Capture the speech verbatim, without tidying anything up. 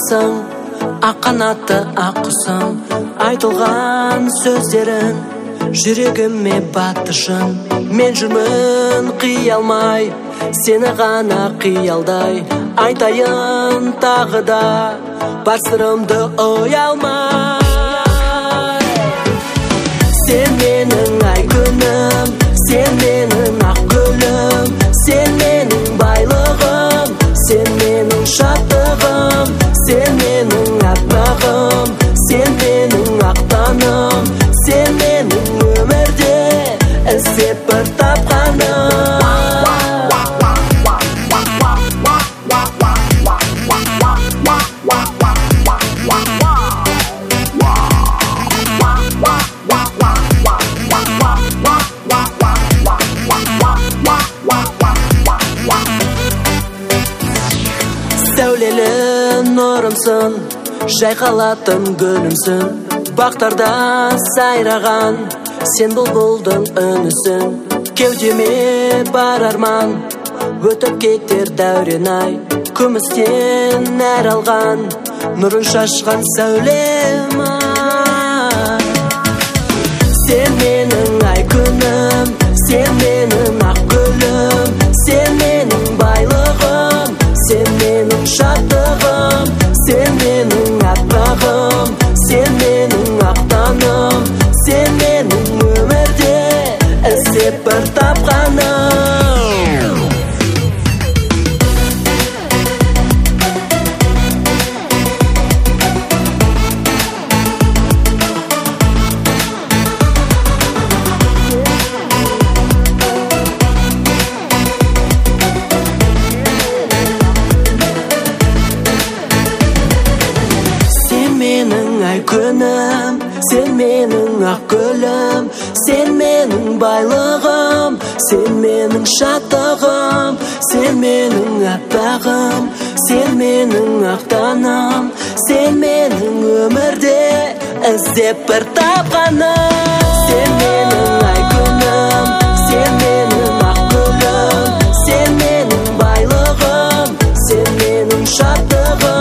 аңсың, ақ қанатты ақ құсың, айтылған сөздерің жүрегіме батты шын. Мен жүрмін қия алмай, сені ғана қиялдай, айтайын тағы да бар сырымды ұялмай. Сен менің ай күнім, сен менің ақ гүлім, сен менің байлығым, сен менің шаттығым, сен менің аппағым, сен менің ақ таным, сен менің өмірде іздеп бір тапқаным. Сәулелі нұрымсың, жайқалатын гүлімсің, бақтарда сайраған сен бұлбұлдың үнісің. Кеудеме бар арман, өтіп кетер дәурен ай, күмістен нәр алған нұрын шашқан сәулем ай. Сен менің ай күнім, сен менің ақ гүлім, сен менің байлығым, сен менің шаттығым, сен менің аппағым, сен менің ақ таным, сен менің өмірде іздеп бір тапқаным. Күнім, сен менің ақ гүлім, сен менің байлығым, сен менің шаттығым, сен менің аппағым, сен менің ақ таным, сен менің өмірде іздеп бір тапқаным. Сен менің ай күнім, сен менің ақ гүлім, сен менің байлығым, сен менің шаттығым,